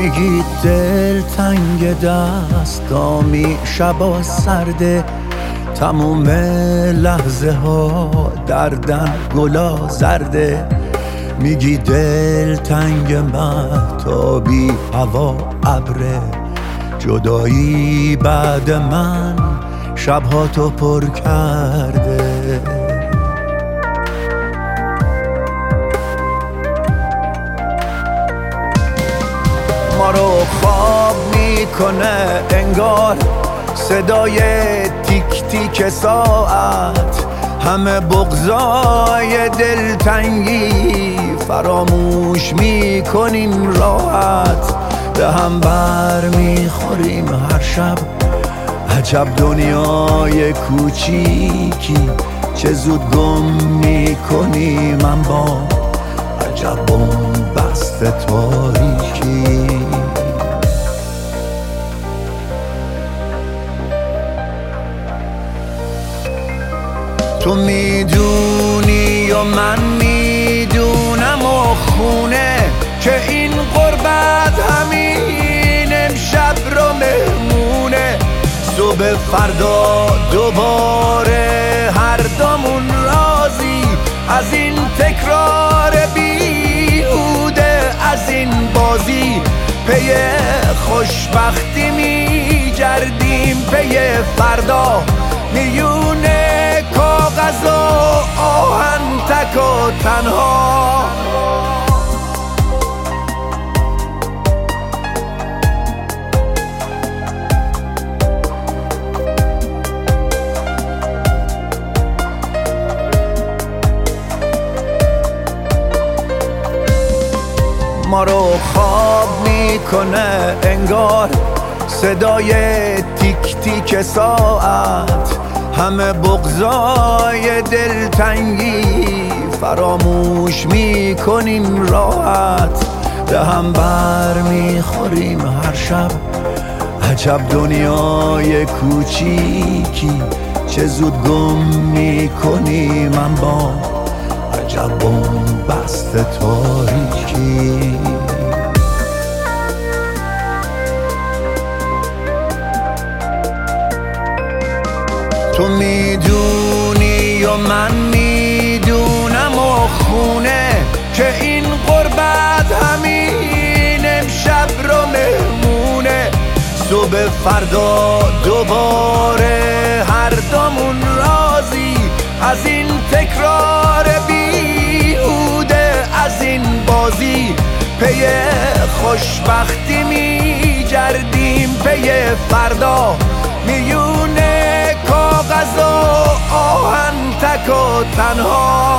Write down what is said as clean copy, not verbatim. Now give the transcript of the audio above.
میگی دل تنگ دستامی، شبا سرده تموم لحظه ها دردن گلا زرده. میگی دل تنگ مهتابی هوا ابره، جدایی بعد من شبها تو پر کرده. ما رو خواب میکنه انگار صدای تیک تیک ساعت، همه بغضای دلتنگی فراموش میکنیم راحت. به هم بر میخوریم هر شب، عجب دنیای کوچیکی، چه زود گم میکنیم من با عجب بست تاریکی. تو میدونی و من میدونم و خونه که این غربت همین امشب رو مهمونه. صبح فردا دوباره هر دومون راضی از این تکرار بیهوده، از این بازی پی خوشبختی میگردیم، پی فردا میونه کاغذ و آهن تک و تنها. ما رو خواب میکنه انگار صدای تیک تیک ساعت، همه بغضای دلتنگی فراموش میکنیم راحت. به هم بر میخوریم هر شب، عجب دنیای کوچیکی، چه زود گم میکنیم من با عجب بست تاریکی. تو میدونی و من میدونم و خونه که این غربت همین امشب رو مهمونه. صبح فردا دوباره هر دومون راضی از این تکرار بیهوده، از این بازی پی خوشبختی میگردیم، پی فردا میونه کاغذ و آهن تک و تنها.